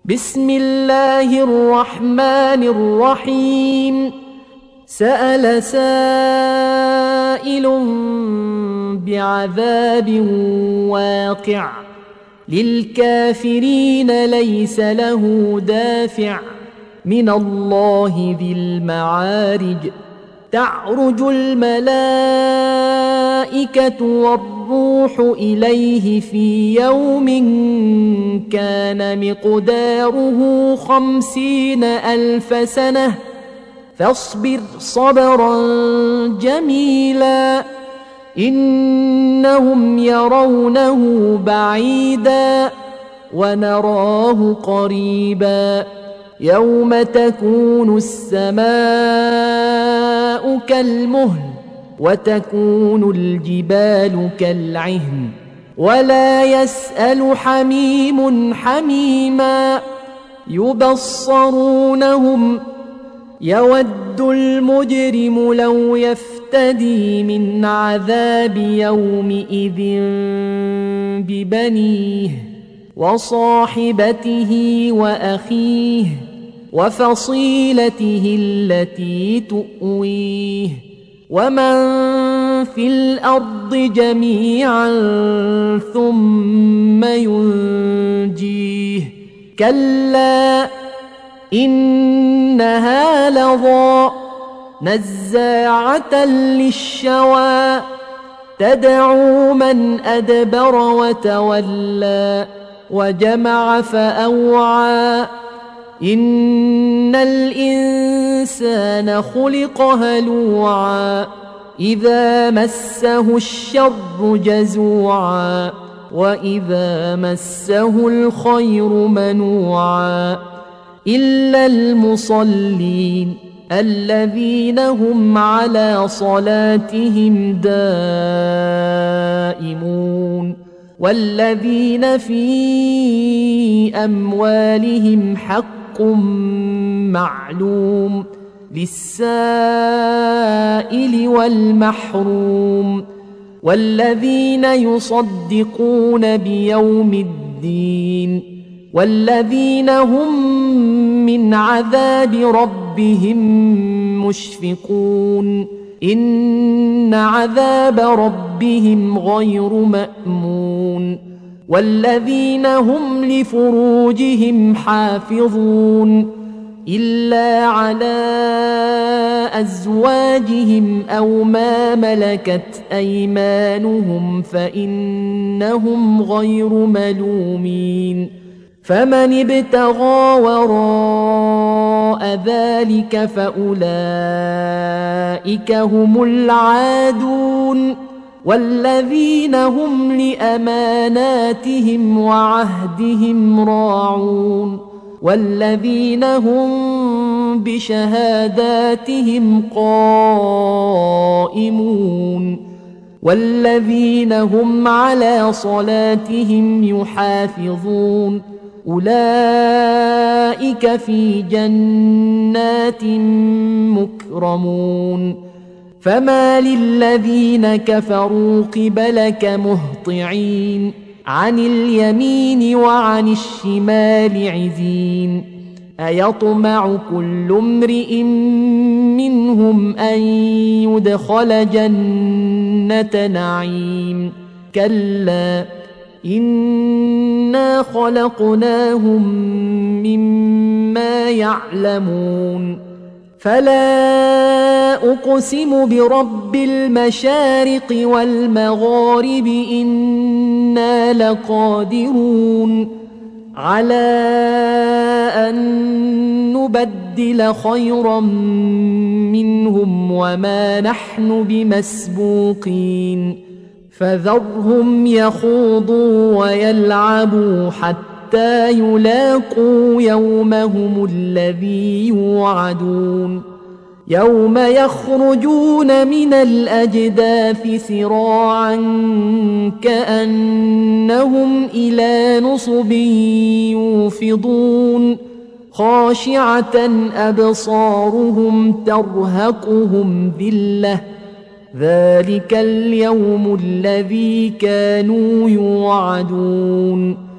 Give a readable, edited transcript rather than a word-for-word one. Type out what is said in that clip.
بسم الله الرحمن الرحيم. سأل سائل بعذاب واقع للكافرين ليس له دافع من الله ذي المعارج. تعرج الملائكة والروح إليه في يوم كان مقداره 50,000 سنة فاصبر صبرا جميلا إنهم يرونه بعيدا ونراه قريبا يوم تكون السماء كالمهل وتكون الجبال كالعهن ولا يسأل حميم حميما يبصرونهم يود المجرم لو يفتدي من عذاب يومئذ ببنيه وصاحبته وأخيه وفصيلته التي تؤويه ومن في الأرض جميعا ثم ينجيه كلا إنها لظى نزاعة للشوى تدعو من أدبر وتولى وجمع فأوعى إن الإنسان خلق هلوعا إذا مسه الشر جزوعا وإذا مسه الخير منوعا إلا المصلين الذين هم على صلاتهم دائمون والذين في أموالهم حق معلوم للسائل والمحروم والذين يصدقون بيوم الدين والذين هم من عذاب ربهم مشفقون إن عذاب ربهم غير مأمون والذين هم لفروجهم حافظون إلا على أزواجهم أو ما ملكت أيمانهم فإنهم غير ملومين فمن ابتغى وراء ذلك فأولئك هم العادون والذين هم لأماناتهم وعهدهم راعون والذين هم بشهاداتهم قائمون والذين هم على صلاتهم يحافظون أولئك في جنات مكرمون فما للذين كفروا قبلك مهطعين عن اليمين وعن الشمال عزين أيطمع كل امرئ منهم أن يدخل جنة نعيم كلا إنا خلقناهم مما يعلمون فلا أقسم برب المشارق والمغارب إنا لقادرون على أن نبدل خيرا منهم وما نحن بمسبوقين فذرهم يخوضوا ويلعبوا حتى يلاقوا يومهم الذي يوعدون يوم يخرجون من الأجداث سراعا كأنهم إلى نصب يوفضون خاشعة أبصارهم ترهقهم ذلة ذلك اليوم الذي كانوا يوعدون